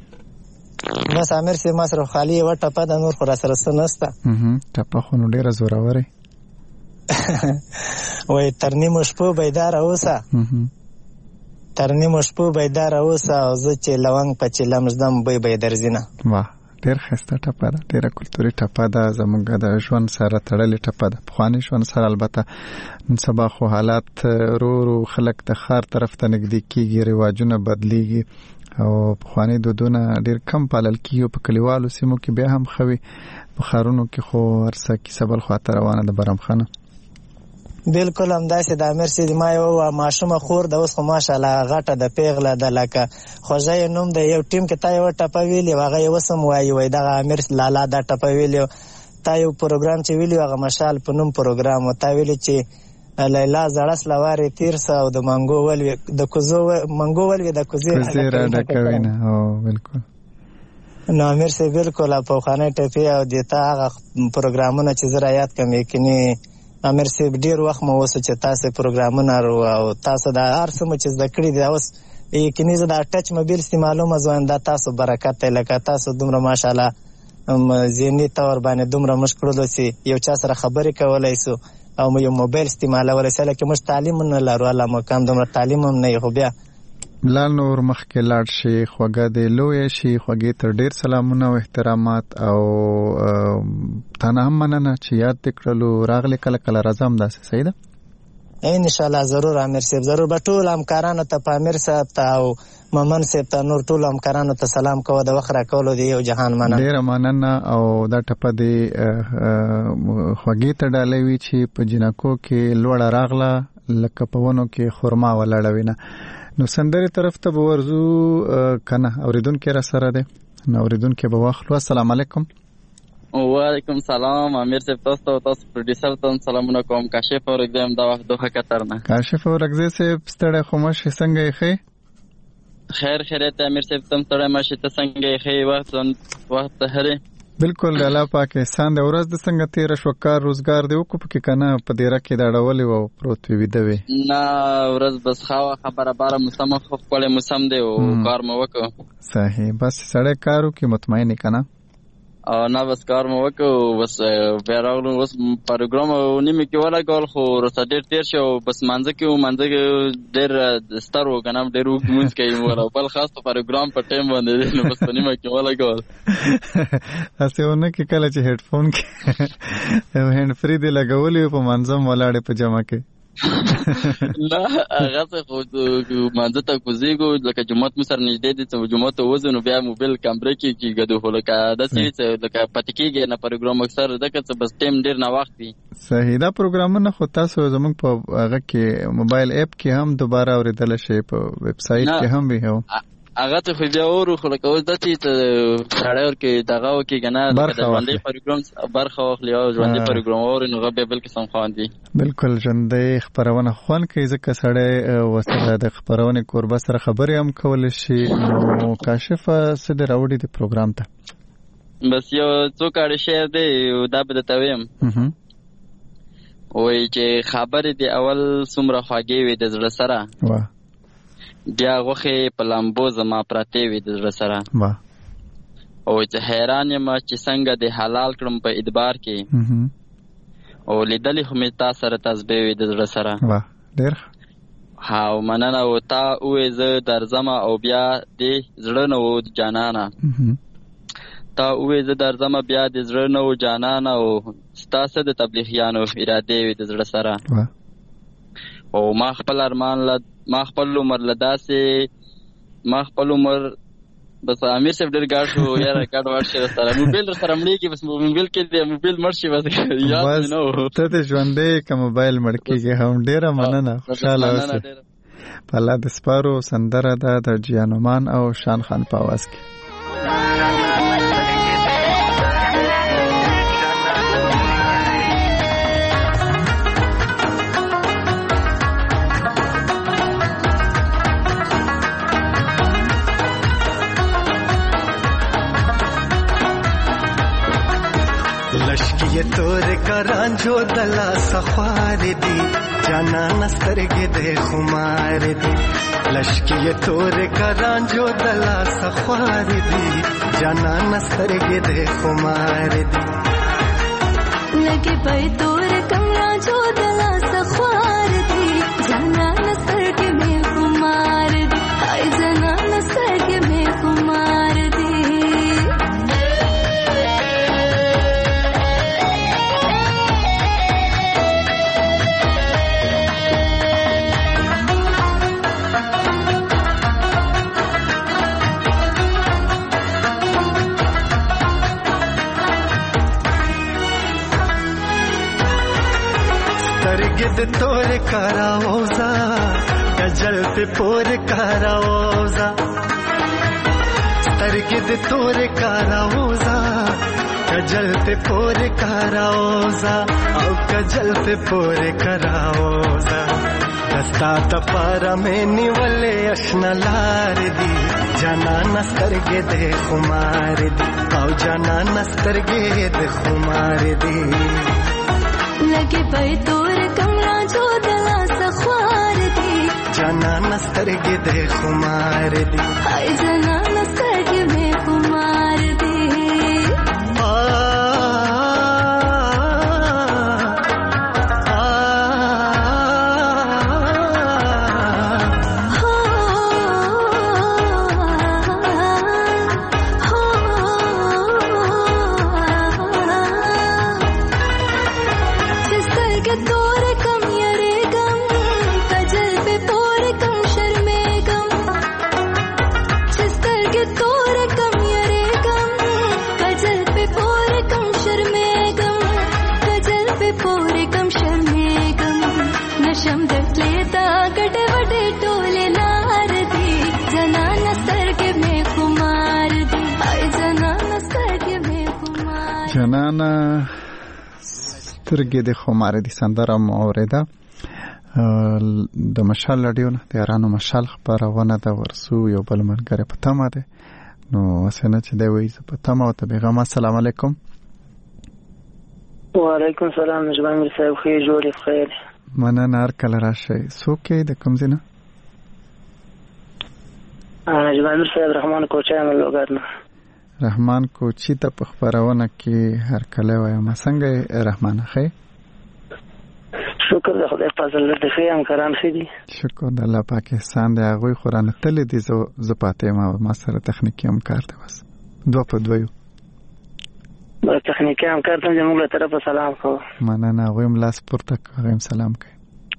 بس امیر صاحب ما سره خالی و ټپه د نور خو را سره سنسته ټپه خو نو ډیره زوروري وای تر نیمو شپو بیدار اوسه تر نیمو شپو بیدار اوسه او زه چې لونګ په چیلم زدم بې بې درځینه واه ډیر ښایسته ټپه ده ډیره کلتوري ټپه ده زموږ د ژوند سره تړلې ټپه ده پخواني ژوند سره البته نن سبا خو حالات رو رو خلک د ښار طرف ته نږدې کېږي رواجونه بدلیږي او پخواني دودونه ډیر کم پالل کېږي په کلیوالو سیمو کې بیا هم ښه وي په ښارونو کې خو هر څه کیسه بل خواته روانه ده برم خانه بالکل همداسې د امیر صاحب ما یو ماشومه خور د اوس خو ماشاءالله غټه د پیغله د لکه خوږی نوم د یو ټیم کې تا یو ټپه ویلې هغه یې اوس هم وایي وایي دغه امیر لالا دا ټپه ویلې تا یو پروګرام چې ویلي هغه مشال په نوم پروګرام و تا ویلې چې لیلا زړه سلوارې تیر سه او د منګو ولوي د کوزو منګو ولوي د کوزې کوزې را ډکوي نه او بالکل نو امیر صاحب بالکل په خانه ټپه او دیتا هغه پروګرامونه چې زه را یاد کم یقیني امیر صاحب ډیر وخت مو وسه چې تاسو پروګرامونه او تاسو د هر څه چې زده کړی دی اوس یقیني زه د ټچ موبایل استعمالوم ځوان دا تاسو برکت ته لکه تاسو دومره ماشاءالله ذهني تور باندې دومره مشکل شي یو چا سره خبرې کولای سو او یو موبایل استعمالولای سو لکه مش تعلیم نه لرو الله مکان دومره تعلیم هم نه خو بیا بلال نور مخکې لاړ شي خوږه دی لوی شي خوږې ته ډیر سلامونه او احترامات او تنه هم مننه چې یاد تکړلو راغلی کله کله راځم داسې صحیح ده ان شاء الله ضرور امیر صاحب ضرور به ټول همکارانو ته په امیر صاحب ته او ممن صاحب ته نور ټول همکارانو ته سلام کوو د وخت راکولو دی یو جهان مننه ډیره مننه او دا ټپه دی خوږې ته ډالۍ وي چې په جنکو کې لوړه راغله لکه په ونو کې خرما ولاړه وینه. نو سندرې طرف ته به ورځو کنه اوریدونکي را سره دی نو اوریدونکي به واخلو. السلام علیکم. وعلیکم سلام امیر صاحب تاسو ته تاسو پروډوسر ته سلامونه کوم. کاشف اورګزم دا وخت دوه قطر نه کاشف اورګزه صاحب ستړی خو مشه څنګه یې خې خیر خیرت امیر صاحب تم ستړی مشه ته څنګه یې خې وخت وخت هره بالکل د الله پاک احسان د ورځ د څنګه تیر شو کار روزګار دی وکړو پکې کنه په دیره کې دا ډولې وو پروت وی دی وی نه ورځ بس خوا خبره بار موسم خو خپل موسم دی او کار مو وکړو صحیح بس سړی کارو کې مطمئن کنه او نه بس کار مو وکړو بس بیراغلو بس پروګرام نیمه کې ولا ګول خو رسا ډیر تیر شو بس مانځه کې مانځه ډیر ستارو کنه ډیر وګمونځ کوي ولا بل خاص پروګرام په ټیم باندې نو بس نیمه کې ولا ګول اسه ونه کې کله چې هډفون کې هند فری دی لګولې په منظم ولاړې په جمع کې نه هغه څه خو مانځه ته کوزیګو لکه جمعه مصر نږدې دي چې جمعه ته وزن بیا موبایل کیمرې کې کېګدو هو لکه د څه لکه پاتې کېږي نه پروګرام اکثر دغه څه بس ټیم ډیر نه وخت وي. صحیح دا پروګرامونه خو تاسو زموږ په هغه کې موبایل اپ کې هم دوباره اوریدل شي په ویب سټ کې هم وي هو هغه ته خو بیا ورو خو لکه اوس د چې سړیور کې دغه وکي کنه د ژوندۍ پروګرام برخه واخلي او ژوندۍ پروګرام اور نو غو بل قسم خواندي بالکل ژوندۍ خبرونه خوان کوي ځکه سړی وسره د خبرونه کوربه سره خبرې هم کول شي. نو کاشف سده راوړي د پروګرام ته بس یو څو کاړي شعر دی دا به د تویم وای چې خبرې دی اول څومره خواږي وي د زړه سره واه بیا غوخه په لامبو زما پراته وي د زړه سره واه او چې حیران یم چې څنګه د حلال کړم په ادبار کې او لیدلې خو مې تا سره تسبیح وي د زړه سره واه ډېر ها مننه او تا وې زه درځم او بیا دې زړه نه و جانانا تا وې زه درځم بیا دې زړه نه و جانانا او ستاسو د تبلیغیانو اراده وي د زړه سره واه او ما خپل ارمان ل ما خپل عمر لداسه ما خپل عمر بس امیر صاحب ډېر ګاډ شو یاره ګاډ ورشه سره موبایل سره مړی کې بس موبایل کې دی موبایل مرشي بس یاد نه و ته د ژوندې ک موبایل مړکیږي هم ډېر مننه خوشاله اوسه په الله د سپارو سندره ده د جیانومان او شان خان په आवाज کې ये तोर करां जो दला सखार दी जाना नस्तरगे दे खुमार दी लश्की ये तोर करां जो दला सखार दी जाना नस्तरगे दे खुमार दी लगे पे तोर करां जो दला सखार दी जाना नस्तरगे में खुमार दी आई जाना नस्तरगे में खुमार दी गिद तोर कराओजा गजल पे पोर कराओजा तरगिद तोर कराओजा गजल पे पोर कराओजा औ गजल पे पोर कराओजा दस्ता तपारा में निवले अशनलार दी जाना नस्तर गे दे खुमार दी औ जाना नस्तर गे दे खुमार दी लगे पे तोर कमरा जो दला सख्वार दी जाना नस्तर गे दे खुमार दी आई जाना नस्तर गे में खुमार दी आ तोर कम यरे गम شم دتلې تا ګډه وډه ټوله لار دی جنان سترګې مې خمار دی آی جنان سترګې مې خمار جنان سترګې د خمار دي سندره مو اوریده د مشال لډیو نه د یارانو مشال خبرونه د ورسو یو بل منګره په تمه ده نو وسنه چې دی وایي په تمه او ته پیغام السلام علیکم وعلیکم السلام نجمان میر صاحب خیر جوړ خیر مننه هر کله راشي څوک د کوم ځای نه نجمان میر صاحب رحمان کوچا نه لوګرنه رحمان کوچی ته په خبرونه کې هر کله وایم څنګه رحمان خیر شکر د خدای فضل د خیر کرام سيدي شکر د الله پاک احسان دی هغه قرآن تل دي زو زپاتې ما ما سره تخنیکی هم کار دی بس دوه په دویو با تخنیکی هم کار ته موږ له طرفه سلام کوو مننه هغه هم لاس پورته کوي سلام کوي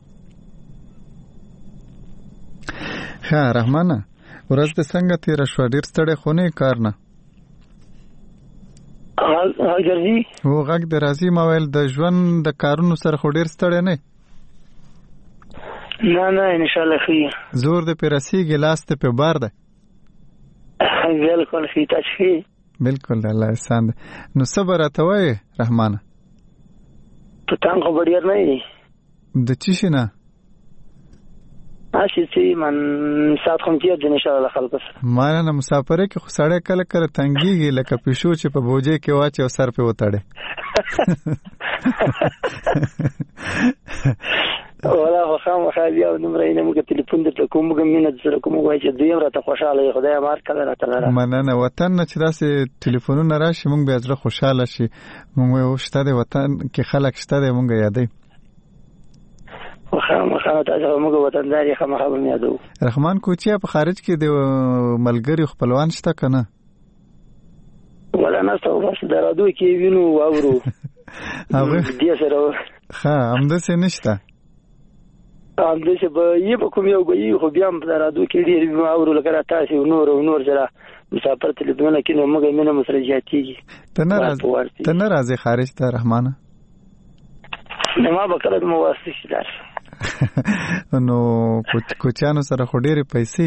ها رحمانه ورځ د څنګه تیر شو ډیر ستړی خو نه کار نه راځي او غږ د راځي ما ویل د ژوند د کارونو سره خو ډیر ستړی نه نه نه ان شاء الله خیر زور د پیرسی ګلاس ته په بار ده بالکل فی تشفی بالکل الله احسان نو صبر اتوي رحمانه ته څنګه وړیر نه دی د چی شنه اسی چې من سات کوم چې د ان شاء الله خلک ما نه مسافرې کې خو سړی کله کله تنګيږي لکه پښو چې په بوجه کې واچي او سر په وتاړي ولا خام خالي او نمبر یې موږ ټلیفون درته کوم موږ مینه سره کوم وای چې دوی راته خوشاله خدای مار کله راته را مننه وطن نه چې داسې ټلیفونونه راشي موږ به زړه خوشاله شي موږ یو شته د وطن کې خلک شته د موږ یادې خام خام تاسو موږ وطنداري خام خام یادو رحمان کوچیا په خارج کې د ملګری خپلوان شته کنه ولا نه تاسو بس درادو کې وینو واورو هغه دې سره ها همدا څه نشته همدا چې به یې په کوم یو به یې خو بیا په درادو کې ډیر واورو لکه تاسو نور او نور سره مسافر تلونه کې نو موږ مینه مسرجاتيږي ته نه راځي ته نه راځي خارج ته رحمانه نه ما به کله مو واسطه شي دار نو کوچانو سره خو ډېرې پیسې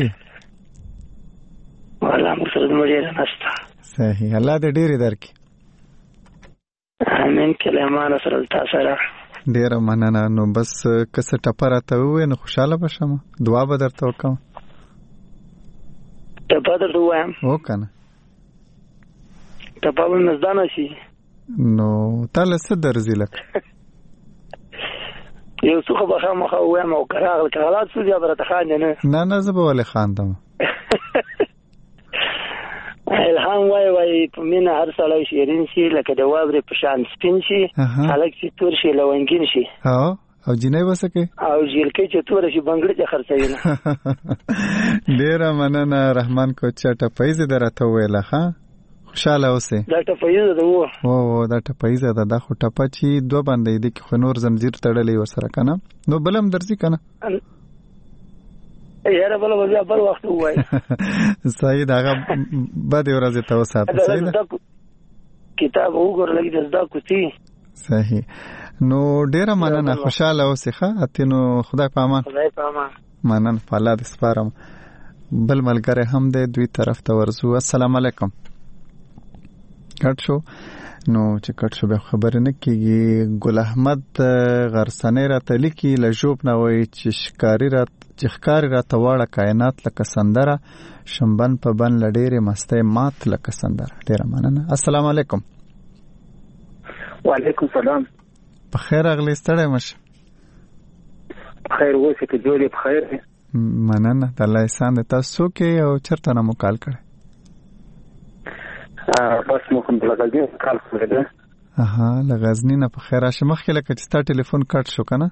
والله موږ سره ډېرې نشته صحیح الله دې ډېرې درکړي امين کلمانه سره تاسو سره ډېره مننه نو بس کسه ټپه راته ووایې نو خوشحاله به شم دعا به درته وکړم ټپه درته ووایم وکنه ټپه به مې زده نه شي نو تاله څه درځي لکه یو څه خو به خامخا ووایم او که راغله که غلط شو بیا به راته خاندې نه نه نه زه به ولې خاندم الهام وای وای په مینه هر سړی شیرین شي لکه د واورې په شان سپین شي هلک چې تور شي لونګین شي او او جینۍ به څه کوي او جیلکۍ چې توره شي بنګړي چې خرڅوي نه ډېره مننه رحمان کوچا ټپه یې زه راته وویله ښه خوشاله اوسئ دا ټپه یې ده وو او دا ټپه یې ده دا خو ټپه چې دوه باندې دي کې خو نور زنجیر تړلی ورسره کنه نو بل هم درځي کنه یاره بل بیا بل وخت وای صحیح دا بعد ورځ ته وساته صحیح ده کتاب وګور لګي دا کوتي صحیح نو ډیره مننه خوشاله اوسئ ښه اتینو خدای په امان خدای په امان مننه په الله دې سپارم بل ملګری هم دی دوی طرف ته ورځو السلام علیکم کټ شو نو چې کټ شو به خبرې نه کیږي ګل احمد غرسنې راته لیکي له ژوب نه وایي چې ښکاري را چې ښکاري راته واړه کائنات لکه سندره شنبن په بن له ډېرې مستۍ مات لکه سندره ډېره مننه السلام علیکم وعلیکم سلام په خیر اغلی ستړی مشه خیر اوسې که جوړ یې په خیر مننه د الله احسان دی تاسو څوک یې او چېرته نه مو کال کړی بس مو کوم د غزني کال کړی دی اها له غزني نه په خیر راشي مخکې لکه چې ستا ټلیفون کټ شو که نه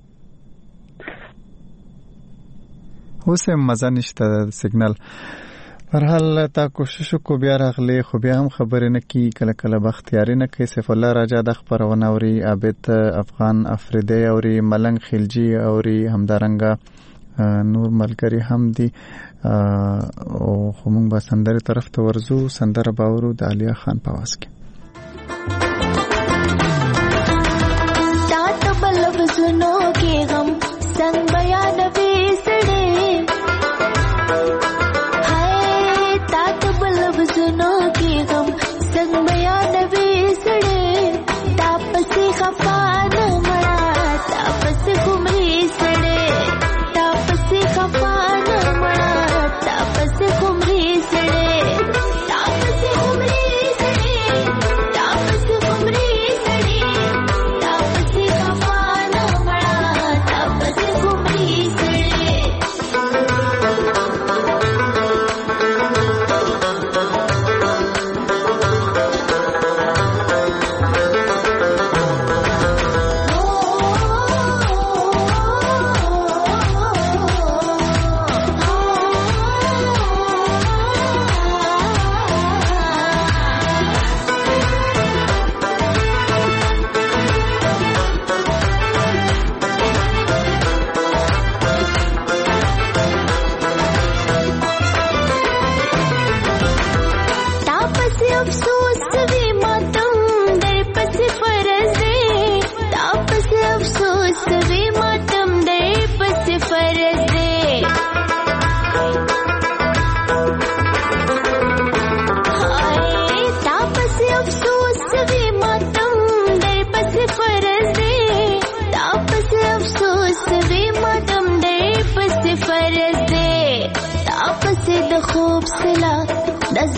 اوس هم مزه نشته د سیګنل برحال تا کوشش وکړو بیا راغلی خو بیا هم خبرې نه کیږي کله کله بختیاري نه کوي سیف الله راجا د خپرونه اوري عابد افغان افریدی اوري ملنګ خلجي اوري همدارنګه نور ملګری هم دي او خو موږ به سندرې طرف ته ورځو سندره به اورو د علیه خان په آواز کې تا ته په لفظونو کې غم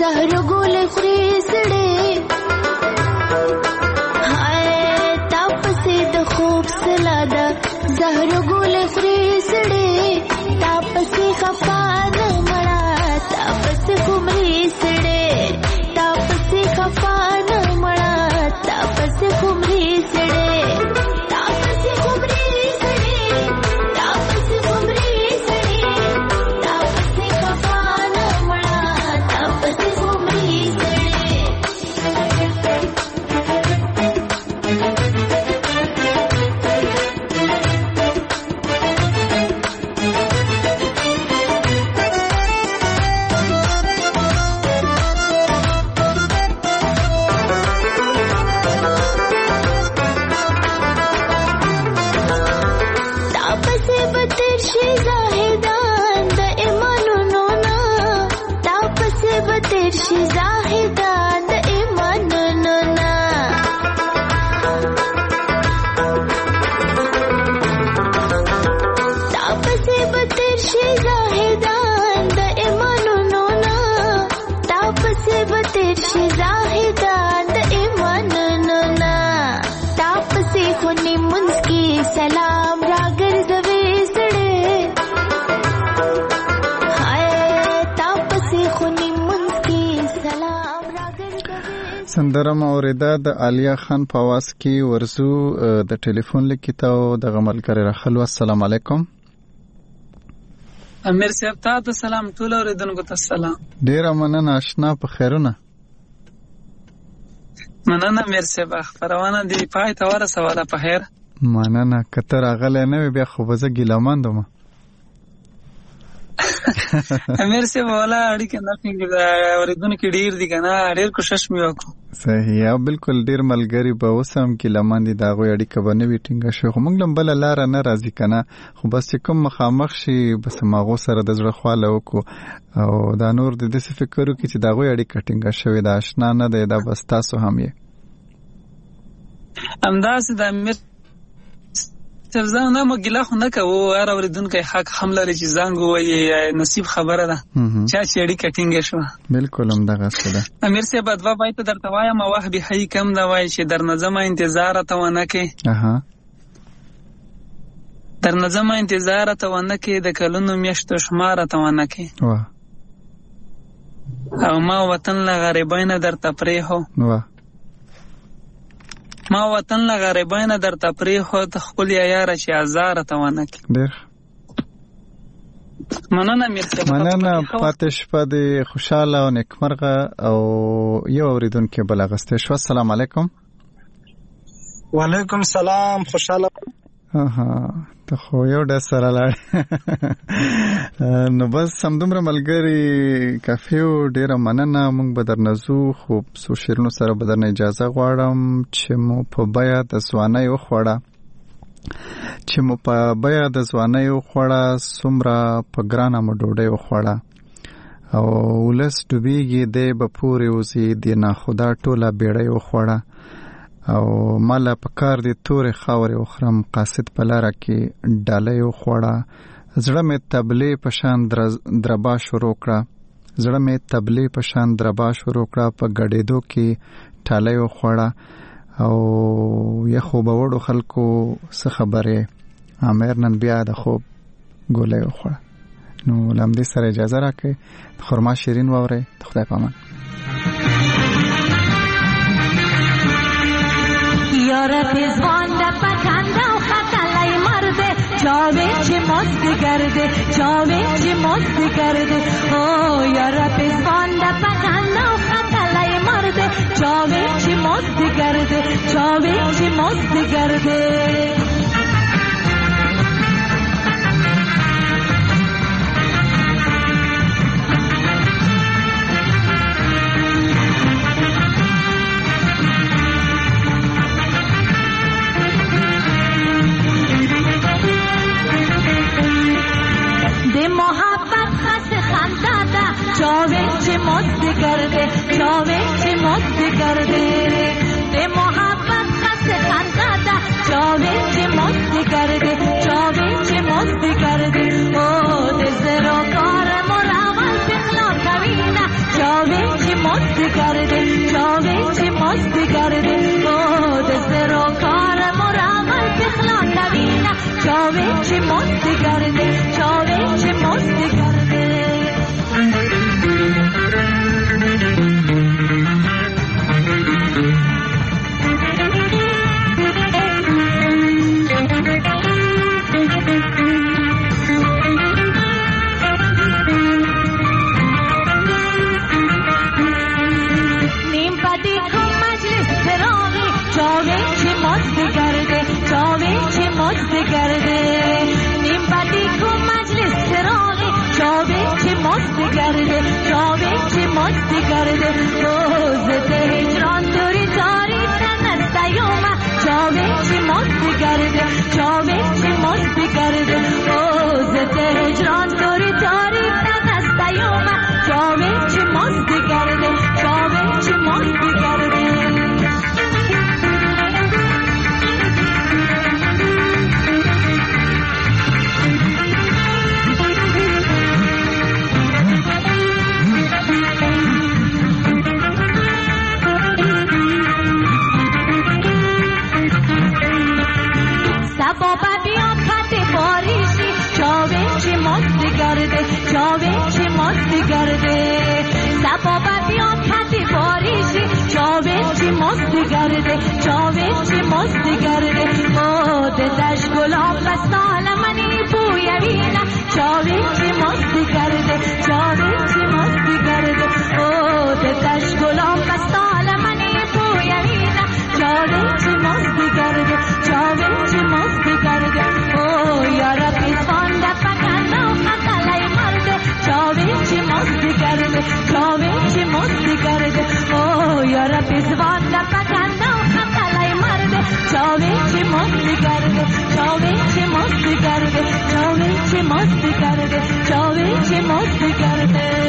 زهر ګل خوري سړې هاي تاسو د خوب سلاده زهر ګل خوري سړې تاسو خفان مړه تاسو کومري سړې تاسو خفان مړه تاسو کومري سړې سندره موریده د علیا خان په आवाज کې ورزو د ټلیفون لیکته او د غملګری راخلو. السلام علیکم. امیر صاحب ته سلام، ټول اوریدونکو ته سلام. ډیر مننه آشنا، په خیرونه؟ مننه امیر صاحب، خبرونه دی پای ته ورسواله په خیر. مننه، کتر اغله نه بیا خو بزه ګیلماندم. امیر صاحب والا اړیکه نه څنګه اوریدونکو ډیر دي کنه، ډیر کوشش مې وکړ. صحیح، یا بالکل ډیر ملګری به وسم کې لماندې دا غوې اړیکه باندې ویټینګ شو، خو موږ لم بل لار نه راځي کنه، خو بس کوم مخامخ شي بس ماغو سره د زړه خواله وکړو او دا نور د دې فکر وکړي چې دا غوې اړیکه ټینګه شوې دا آشنا نه دی، دا بس تاسو هم یې همداسې د امیر ترځان نه مګلا خو نه کوو، هر اوریدونکو حق هم لري چې زنګ وایي، نصیب خبره ده چا چې اړیکه ټینګه شوه. بالکل هم دغه څه ده. امیر صاحب ادوا پای ته درته وایم واه به هي کم دا وایي چې در نظم انتظار ته ونه کې اها در نظم انتظار ته ونه کې د کلونو میاشتو شمار ته ونه کې واه او ما وطن له غریبانه در تفریحو واه ما وطن له غریبانه در تفریحو ته خپل یار چې ازار ته ونه کې. ډیر مننه امیر صاحب، مننه، پاتې شپه دې خوشاله او نیکمرغه او یو اوریدونکو بلغسته شو. السلام علیکم. وعلیکم سلام، خوشاله. اها ته خو یو ډېر سره لاړ نو بس همدومره ملګری کافي او ډېره مننه. موږ به درنځو، خو څو شیرونو سره به درنه اجازه غواړم چې مو په بیا د ځوانۍ وخوړه چې مو په بیا د ځوانۍ وخوړه څومره په ګرانه مو ډوډۍ وخوړه او ولس ډوبېږي دی به پورې وځي دی ناخدا ټوله بیړۍ وخوړه او مالا په کار دی تورې خاورې وخورم قاصد په لاره کې ډالۍ وخوړه زړه مې تبلې په شان دربا شروع کړه زړه مې تبلې په شان دربا شروع کړه په ګډېدو کې ټالۍ وخوړه او یخو به وړو خلکو څه خبرې امیر نن بیا د خوب ګولۍ وخوړه. نو لمدې سره اجازه راکړئ د خرما شیرین واورئ. د خدای په امان. یاره پیزوان ده پکنده و خطلای مرده جاوه چه مست گرده جاوه چه مست گرده او یاره پیزوان ده پکنده و خطلای مرده جاوه چه مست گرده جاوه چه مست گرده جاوه چه مست کرده جاوه چه مست کرده به محبت خست خنداده جاوه چه مست کرده جاوه چه مست کرده او دزر و کار مراول بخلا کوینه جاوه چه سبابه بیاد خط باریشی چاوه چی مست گرده چاوه چی مست گرده سبابه بیاد خط باریشی چاوه چی مست گرده چاوه چی مست گرده خود دشت گلاب بستال منی بویوینا چاوه چی مست گرده چاوه چی مست گرده خود دشت گلاب بستال منی بویوینا چاوه چی مست گرده چاوه چی مست گرده او یارا پیسوان دا پکانا و خطالای مرده چاوه چی مست گرده چاوه چی مست گرده او یارا پیسوان دا پکانا و خطالای مرده چاوه چی مست گرده چاوه چی مست گرده چاوه چی مست گرده چاوه چی مست گرده